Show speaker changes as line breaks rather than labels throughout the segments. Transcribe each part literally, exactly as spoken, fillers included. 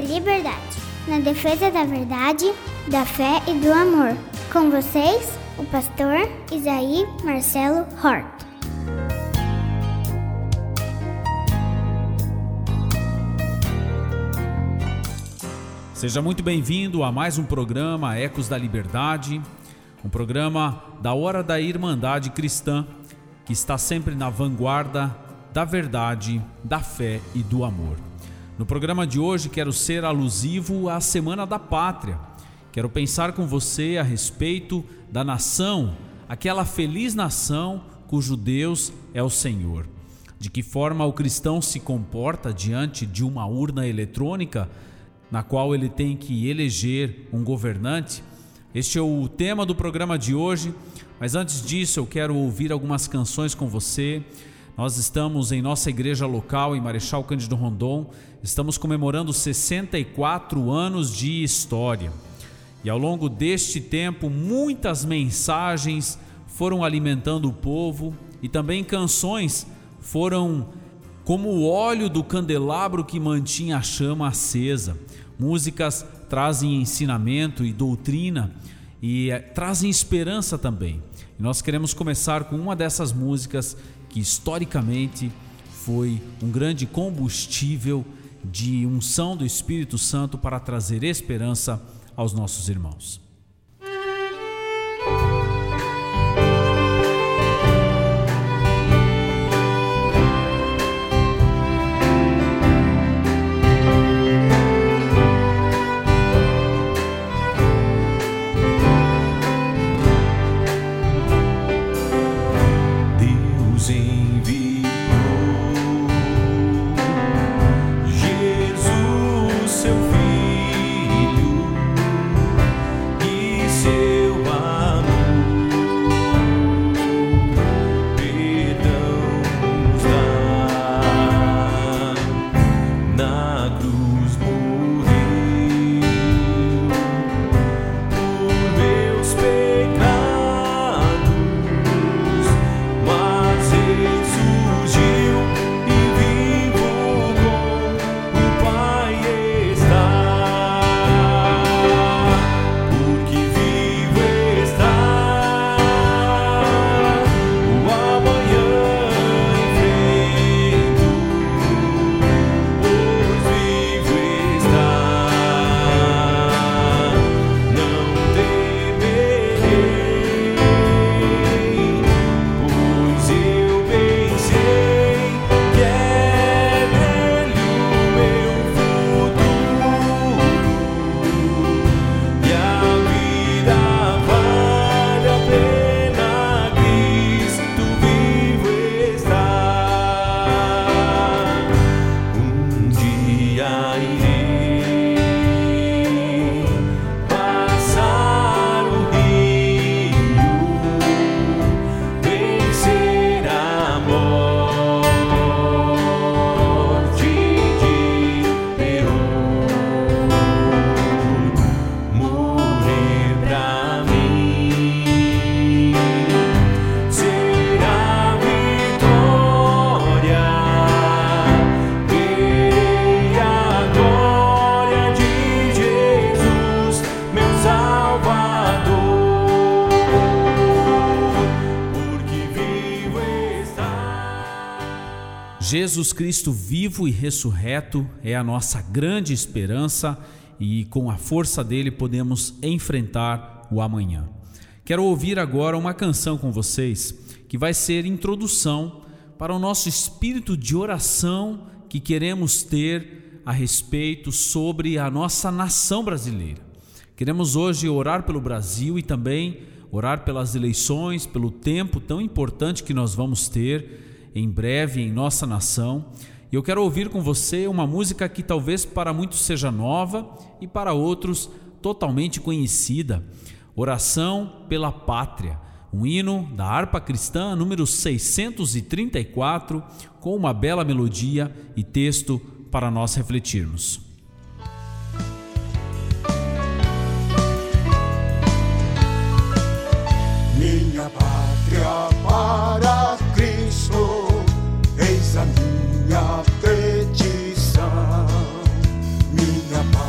liberdade, na defesa da verdade, da fé e do amor. Com vocês, o pastor Isaí Marcelo Hort.
Seja muito bem-vindo a mais um programa Ecos da Liberdade, um programa da Hora da Irmandade Cristã, que está sempre na vanguarda da verdade, da fé e do amor. No programa de hoje quero ser alusivo à Semana da Pátria. Quero pensar com você a respeito da nação, aquela feliz nação cujo Deus é o Senhor. De que forma o cristão se comporta diante de uma urna eletrônica na qual ele tem que eleger um governante? Este é o tema do programa de hoje, mas antes disso eu quero ouvir algumas canções com você. Nós estamos em nossa igreja local, em Marechal Cândido Rondon, estamos comemorando sessenta e quatro anos de história. E ao longo deste tempo, muitas mensagens foram alimentando o povo e também canções foram como o óleo do candelabro que mantinha a chama acesa. Músicas trazem ensinamento e doutrina e é, trazem esperança também. E nós queremos começar com uma dessas músicas que historicamente foi um grande combustível de unção do Espírito Santo para trazer esperança aos nossos irmãos. Jesus Cristo vivo e ressurreto é a nossa grande esperança e com a força dele podemos enfrentar o amanhã. Quero ouvir agora uma canção com vocês que vai ser introdução para o nosso espírito de oração que queremos ter a respeito sobre a nossa nação brasileira. Queremos hoje orar pelo Brasil e também orar pelas eleições, pelo tempo tão importante que nós vamos ter em breve em nossa nação. E eu quero ouvir com você uma música que talvez para muitos seja nova e para outros totalmente conhecida. Oração pela Pátria, um hino da harpa cristã número seiscentos e trinta e quatro, com uma bela melodia e texto para nós refletirmos.
Minha pátria para Cristo, eis a minha petição. Minha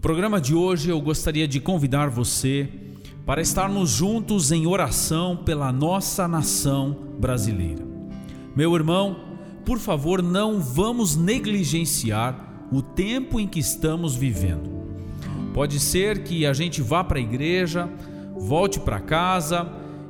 programa de hoje eu gostaria de convidar você para estarmos juntos em oração pela nossa nação brasileira. Meu irmão, por favor, não vamos negligenciar o tempo em que estamos vivendo. Pode ser que a gente vá para a igreja, volte para casa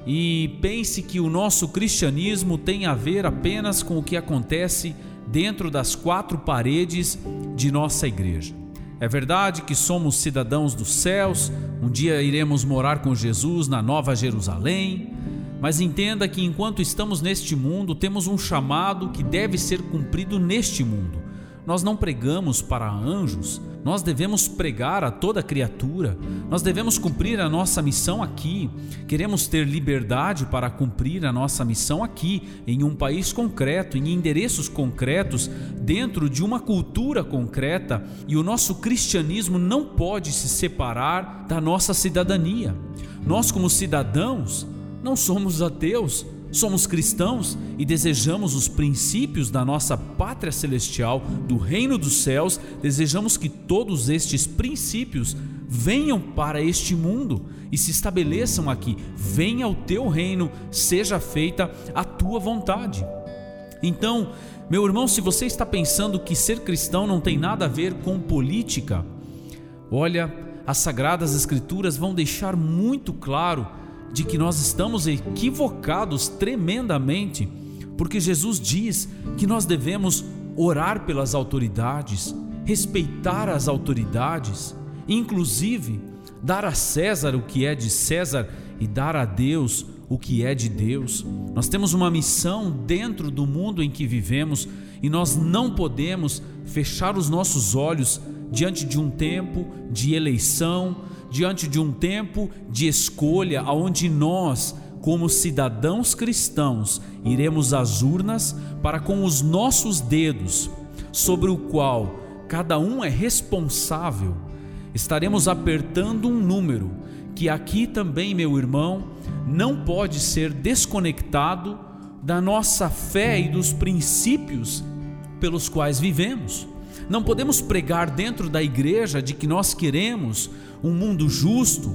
e pense que o nosso cristianismo tem a ver apenas com o que acontece dentro das quatro paredes de nossa igreja. É verdade que somos cidadãos dos céus, um dia iremos morar com Jesus na Nova Jerusalém, mas entenda que enquanto estamos neste mundo, temos um chamado que deve ser cumprido neste mundo. Nós não pregamos para anjos, nós devemos pregar a toda criatura, nós devemos cumprir a nossa missão aqui. Queremos ter liberdade para cumprir a nossa missão aqui, em um país concreto, em endereços concretos, dentro de uma cultura concreta, e o nosso cristianismo não pode se separar da nossa cidadania. Nós, como cidadãos, não somos ateus, somos cristãos e desejamos os princípios da nossa pátria celestial, do reino dos céus. Desejamos que todos estes princípios venham para este mundo e se estabeleçam aqui. Venha o teu reino, seja feita a tua vontade. Então, meu irmão, se você está pensando que ser cristão não tem nada a ver com política, olha, as Sagradas Escrituras vão deixar muito claro de que nós estamos equivocados tremendamente, porque Jesus diz que nós devemos orar pelas autoridades, respeitar as autoridades, inclusive dar a César o que é de César e dar a Deus o que é de Deus. Nós temos uma missão dentro do mundo em que vivemos e nós não podemos fechar os nossos olhos diante de um tempo de eleição, diante de um tempo de escolha, onde nós, como cidadãos cristãos, iremos às urnas para, com os nossos dedos, sobre o qual cada um é responsável, estaremos apertando um número que aqui também, meu irmão, não pode ser desconectado da nossa fé e dos princípios pelos quais vivemos. Não podemos pregar dentro da igreja de que nós queremos um mundo justo,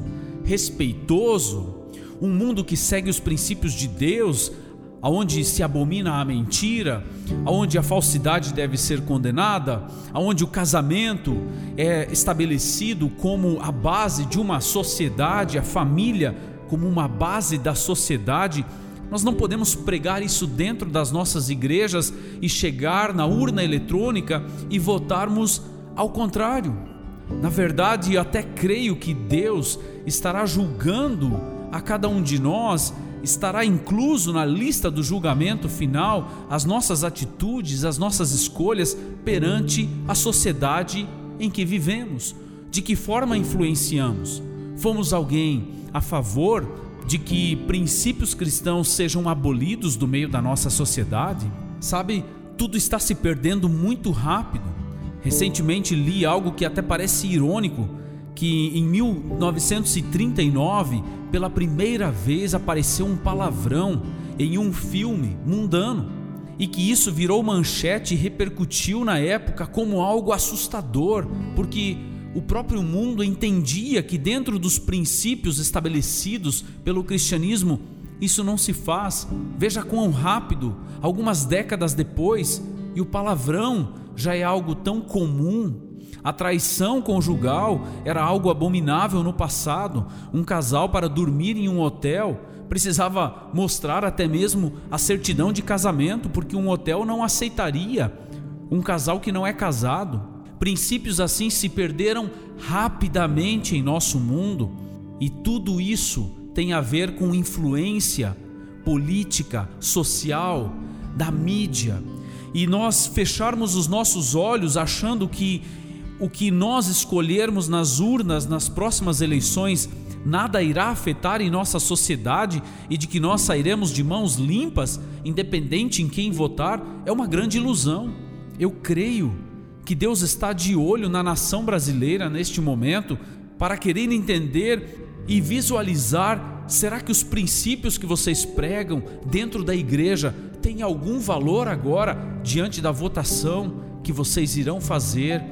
respeitoso, um mundo que segue os princípios de Deus, aonde se abomina a mentira, aonde a falsidade deve ser condenada, aonde o casamento é estabelecido como a base de uma sociedade, a família como uma base da sociedade. Nós não podemos pregar isso dentro das nossas igrejas e chegar na urna eletrônica e votarmos ao contrário. Na verdade, eu até creio que Deus estará julgando a cada um de nós, estará incluso na lista do julgamento final as nossas atitudes, as nossas escolhas perante a sociedade em que vivemos. De que forma influenciamos? Fomos alguém a favor de que princípios cristãos sejam abolidos do meio da nossa sociedade? Sabe, tudo está se perdendo muito rápido. Recentemente li algo que até parece irônico, que em mil novecentos e trinta e nove, pela primeira vez apareceu um palavrão em um filme mundano, e que isso virou manchete e repercutiu na época como algo assustador, porque o próprio mundo entendia que dentro dos princípios estabelecidos pelo cristianismo, isso não se faz. Veja quão rápido, algumas décadas depois, e o palavrão já é algo tão comum. A traição conjugal era algo abominável no passado. Um casal, para dormir em um hotel, precisava mostrar até mesmo a certidão de casamento, porque um hotel não aceitaria um casal que não é casado. Princípios assim se perderam rapidamente em nosso mundo, e tudo isso tem a ver com influência política, social, da mídia. E nós fecharmos os nossos olhos achando que o que nós escolhermos nas urnas nas próximas eleições nada irá afetar em nossa sociedade e de que nós sairemos de mãos limpas, independente em quem votar, é uma grande ilusão. Eu creio que Deus está de olho na nação brasileira neste momento para querer entender e visualizar: será que os princípios que vocês pregam dentro da igreja têm tem algum valor agora diante da votação que vocês irão fazer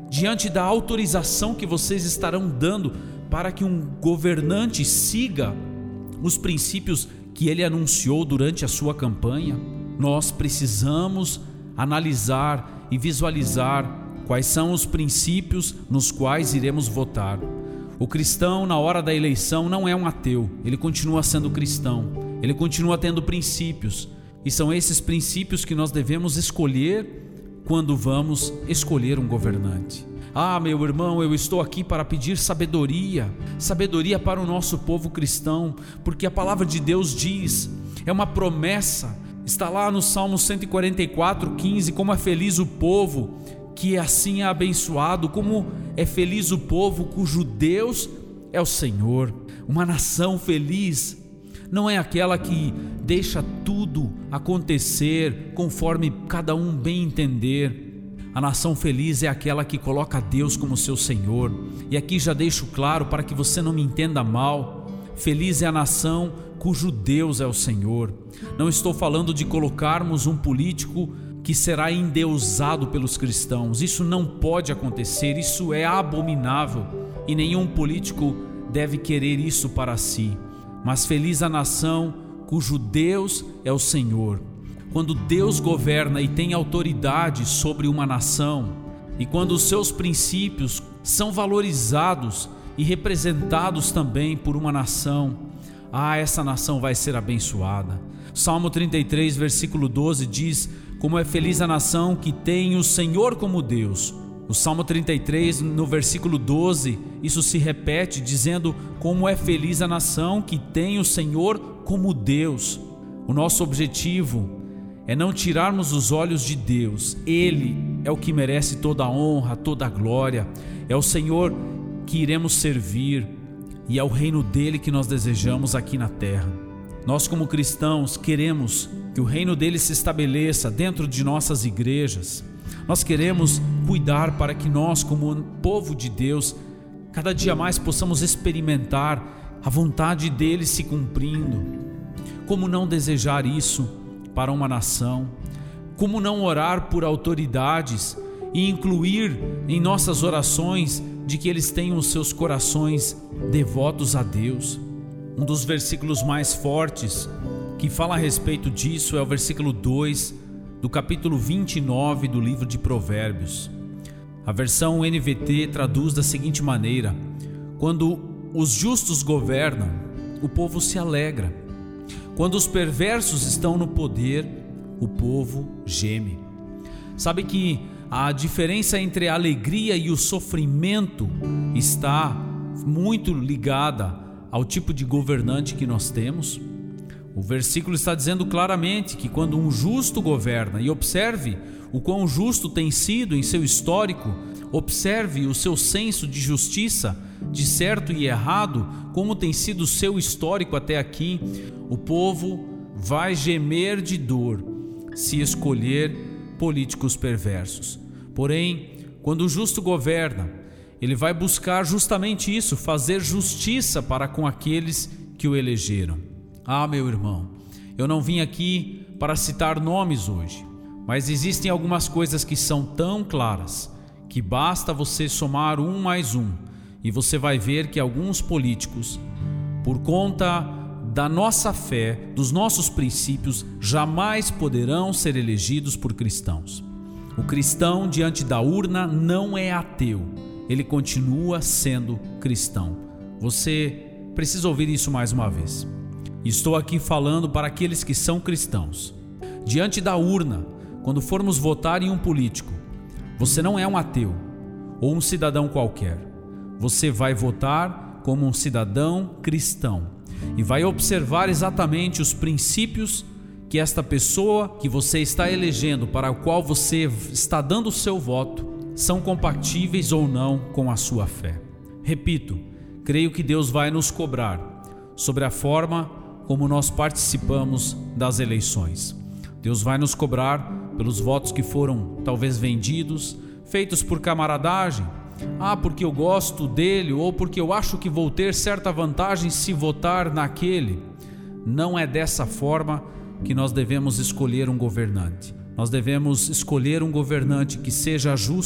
diante da autorização que vocês estarão dando para que um governante siga os princípios que ele anunciou durante a sua campanha? Nós precisamos analisar e visualizar quais são os princípios nos quais iremos votar. O cristão, na hora da eleição, não é um ateu, ele continua sendo cristão, ele continua tendo princípios, e são esses princípios que nós devemos escolher quando vamos escolher um governante. Ah, meu irmão, eu estou aqui para pedir sabedoria, sabedoria para o nosso povo cristão, porque a palavra de Deus diz, é uma promessa, está lá no Salmo cento e quarenta e quatro, quinze, como é feliz o povo que assim é abençoado, como é feliz o povo cujo Deus é o Senhor. Uma nação feliz não é aquela que deixa tudo acontecer conforme cada um bem entender. A nação feliz é aquela que coloca Deus como seu Senhor. E aqui já deixo claro para que você não me entenda mal: feliz é a nação cujo Deus é o Senhor. Não estou falando de colocarmos um político que será endeusado pelos cristãos. Isso não pode acontecer, isso é abominável e nenhum político deve querer isso para si. Mas feliz a nação cujo Deus é o Senhor. Quando Deus governa e tem autoridade sobre uma nação, e quando os seus princípios são valorizados e representados também por uma nação, ah, essa nação vai ser abençoada. Salmo trinta e três, versículo doze diz: como é feliz a nação que tem o Senhor como Deus. O Salmo trinta e três, no versículo doze, isso se repete dizendo: como é feliz a nação que tem o Senhor como Deus. O nosso objetivo é não tirarmos os olhos de Deus. Ele é o que merece toda a honra, toda a glória. É o Senhor que iremos servir e é o reino dele que nós desejamos aqui na terra. Nós, como cristãos, queremos que o reino dele se estabeleça dentro de nossas igrejas. Nós queremos cuidar para que nós, como povo de Deus, cada dia mais possamos experimentar a vontade dele se cumprindo. Como não desejar isso para uma nação? Como não orar por autoridades e incluir em nossas orações de que eles tenham os seus corações devotos a Deus? Um dos versículos mais fortes que fala a respeito disso é o versículo dois do capítulo vinte e nove do livro de Provérbios. A versão N V T traduz da seguinte maneira: quando os justos governam, o povo se alegra. Quando os perversos estão no poder, o povo geme. Sabe que a diferença entre a alegria e o sofrimento está muito ligada ao tipo de governante que nós temos? O versículo está dizendo claramente que quando um justo governa, e observe o quão justo tem sido em seu histórico, observe o seu senso de justiça, de certo e errado, como tem sido o seu histórico até aqui, o povo vai gemer de dor se escolher políticos perversos. Porém, quando o justo governa, ele vai buscar justamente isso, fazer justiça para com aqueles que o elegeram. Ah, meu irmão, eu não vim aqui para citar nomes hoje, mas existem algumas coisas que são tão claras que basta você somar um mais um e você vai ver que alguns políticos, por conta da nossa fé, dos nossos princípios, jamais poderão ser elegidos por cristãos. O cristão diante da urna não é ateu, ele continua sendo cristão. Você precisa ouvir isso mais uma vez. Estou aqui falando para aqueles que são cristãos. Diante da urna, quando formos votar em um político, você não é um ateu ou um cidadão qualquer. Você vai votar como um cidadão cristão e vai observar exatamente os princípios que esta pessoa que você está elegendo, para a qual você está dando o seu voto, são compatíveis ou não com a sua fé. Repito, creio que Deus vai nos cobrar sobre a forma como nós participamos das eleições. Deus vai nos cobrar pelos votos que foram talvez vendidos, feitos por camaradagem. Ah, porque eu gosto dele, ou porque eu acho que vou ter certa vantagem se votar naquele. Não é dessa forma que nós devemos escolher um governante. Nós devemos escolher um governante que seja justo,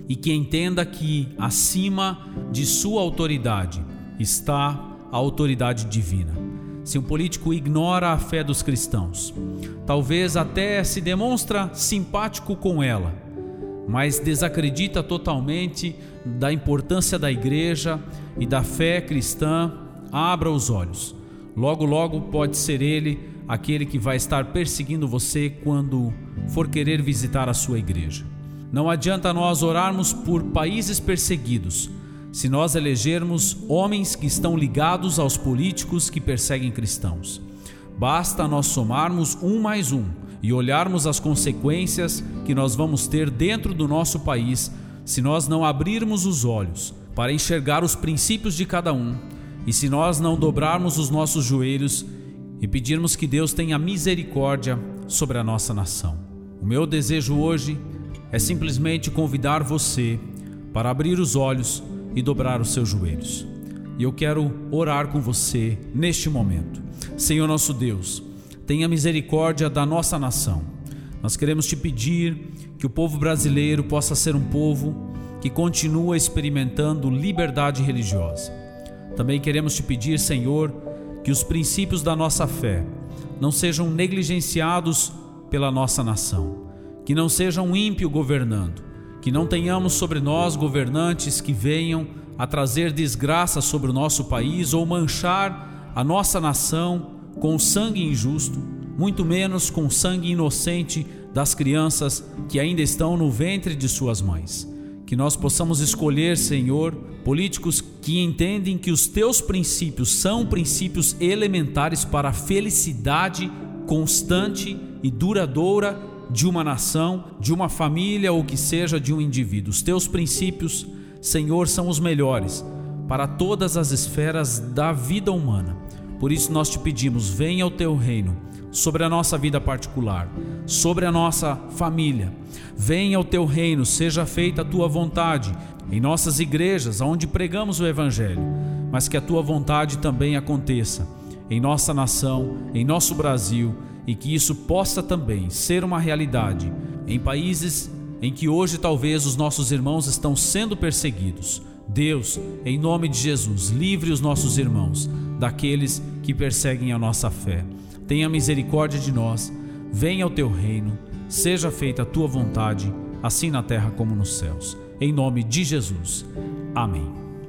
e que entenda que acima de sua autoridade está a autoridade divina. Se um político ignora a fé dos cristãos, talvez até se demonstra simpático com ela, mas desacredita totalmente da importância da igreja e da fé cristã, abra os olhos. Logo, logo pode ser ele aquele que vai estar perseguindo você quando for querer visitar a sua igreja. Não adianta nós orarmos por países perseguidos se nós elegermos homens que estão ligados aos políticos que perseguem cristãos. Basta nós somarmos um mais um e olharmos as consequências que nós vamos ter dentro do nosso país se nós não abrirmos os olhos para enxergar os princípios de cada um e se nós não dobrarmos os nossos joelhos e pedirmos que Deus tenha misericórdia sobre a nossa nação. O meu desejo hoje é simplesmente convidar você para abrir os olhos e dobrar os seus joelhos. E eu quero orar com você neste momento. Senhor nosso Deus, tenha misericórdia da nossa nação. Nós queremos te pedir que o povo brasileiro possa ser um povo que continua experimentando liberdade religiosa. Também queremos te pedir, Senhor, que os princípios da nossa fé não sejam negligenciados pela nossa nação, que não seja um ímpio governando, que não tenhamos sobre nós governantes que venham a trazer desgraça sobre o nosso país ou manchar a nossa nação com sangue injusto, muito menos com sangue inocente das crianças que ainda estão no ventre de suas mães. Que nós possamos escolher, Senhor, políticos que entendem que os teus princípios são princípios elementares para a felicidade constante e duradoura de uma nação, de uma família ou que seja de um indivíduo. Os teus princípios, Senhor, são os melhores para todas as esferas da vida humana. Por isso nós te pedimos, venha o teu reino sobre a nossa vida particular, sobre a nossa família. Venha o teu reino, seja feita a tua vontade em nossas igrejas, onde pregamos o evangelho, mas que a tua vontade também aconteça em nossa nação, em nosso Brasil, e que isso possa também ser uma realidade em países em que hoje talvez os nossos irmãos estão sendo perseguidos. Deus, em nome de Jesus, livre os nossos irmãos daqueles que perseguem a nossa fé. Tenha misericórdia de nós, venha o teu reino, seja feita a tua vontade, assim na terra como nos céus. Em nome de Jesus. Amém.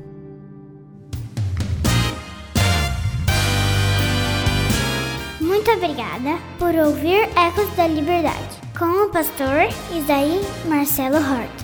Muito obrigada por ouvir Ecos da Liberdade com o pastor Isaí Marcelo Hort.